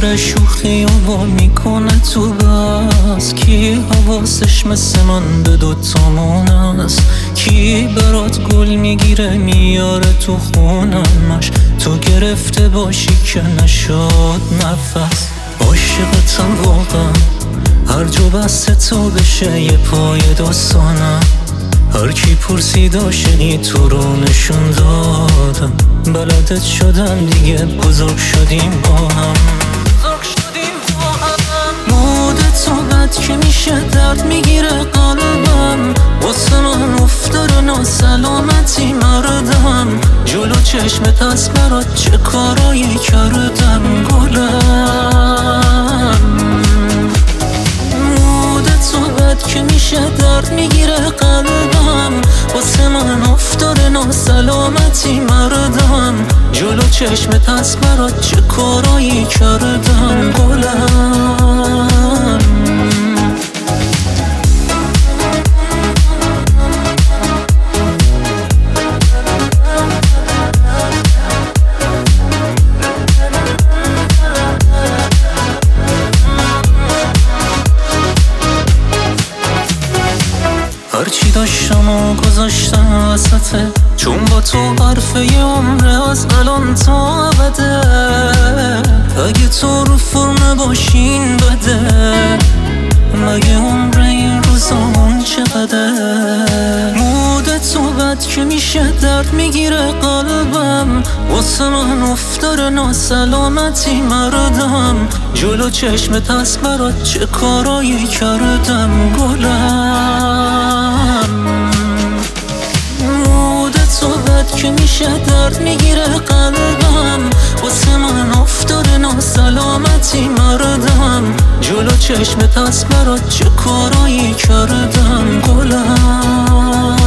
داره شوخی و میکنه تو بس؟ کی حواسش مثل من به دوتامون است؟ کی برات گل میگیره میاره تو خونمش؟ تو گرفته باشی که نشد نفس. عاشقتم واقعا، هر جو بست تو بشه یه پای داستانم. هر کی پرسید عاشقی تو رو نشون دادم. بلدت شدم دیگه، بزرگ شدیم با هم. مود تو بد که میشه درد میگیره قلبم. واسه من افتاره ناسلامتی مردم. جلو چشمت از برات چه کارایی کردم گلم. مود تو بد که میشه درد میگیره قلبم. واسه من افتاره ناسلامتی مردم. جلو چشمت از برات چه کارایی کردم گلم. هرچی داشتم و گذاشتم وسطه، چون با تو حرف یه عمره از الان تا ابده. اگه تو رو فرم باشین بده، مگه عمر این روزامون چقدر؟ مود تو بد که میشه درد میگیره قلبم. واسه من افتاره ناسلامتی مردم. جلو چشمت از برات چه کارایی کردم گلم. مود تو بد که میشه درد میگیره قلبم. واسه من افتاره ناسلامتی مردم. جلو چشمت از برات چه کارایی کردم گلم.